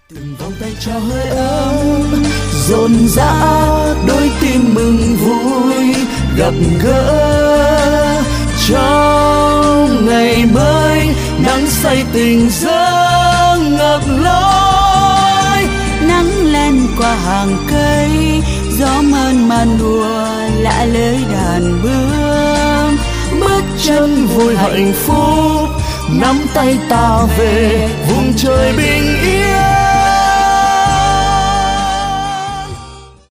từng vòng tay trao hơi ấm rộn rã, đôi tim mừng vui gặp gỡ trong ngày mới, nắng say tình giấc ngập lối. Nắng lên qua hàng cây, gió mơn man đùa lạ lơi đàn bướm. Bước chân vui hạnh phúc, nắm tay ta về vùng trời bình yên.